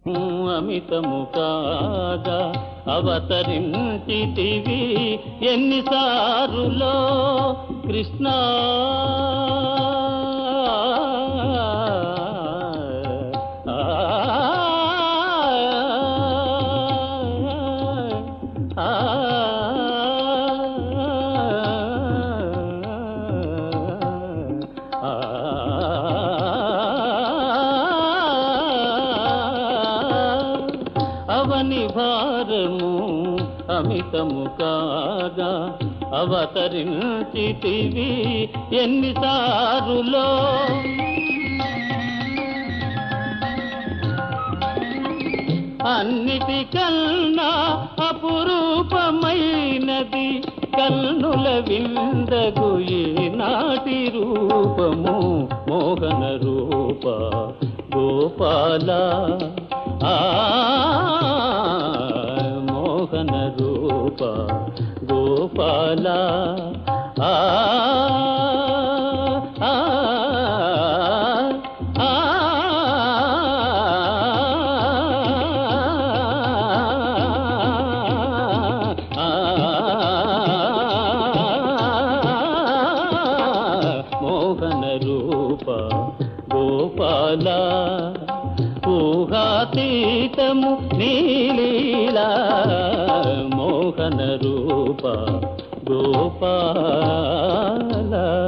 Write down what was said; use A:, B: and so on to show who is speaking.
A: అమితము కాగా అవతరించితివి ఎన్నిసారులో కృష్ణ అవని భారము అమితము కాగా అవతరించితివి ఎన్నిసారులో అన్నిటికన్నా అపురూపమైనది కన్నుల విందగు ఈనాటి రూపము మోహన రూప గోపాల మోహన రూప గోపాల మోహన రూప గోపాల ఊహాతీతము నీలీలా మోహన రూప గోపాల